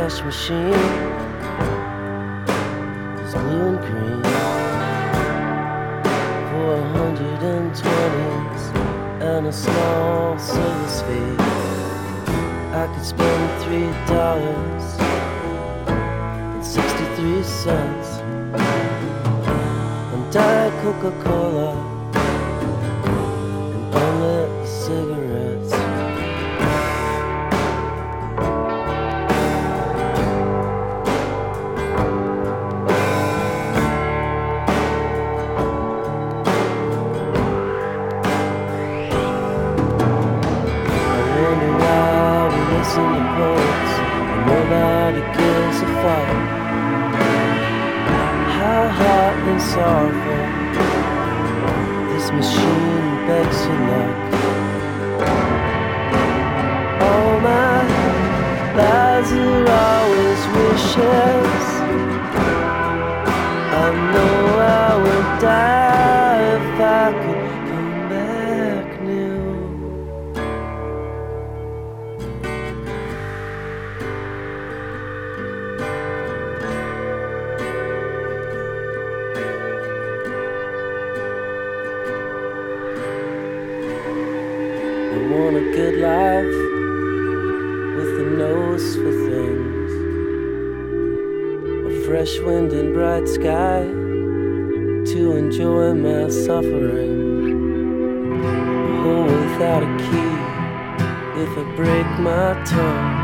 cash machine is blue and green. For 120s and a small service fee, I could spend $3.63 on Diet Coca-Cola and unlit cigarettes. Listen to poets and nobody gives a fuck. How hot and sorrowful this machine begs your luck. All my lives are always wishes. I know I would die if I could come back new. I want a good life with a nose for things, a fresh wind and bright sky to enjoy my suffering, a home without a key if I break my tongue.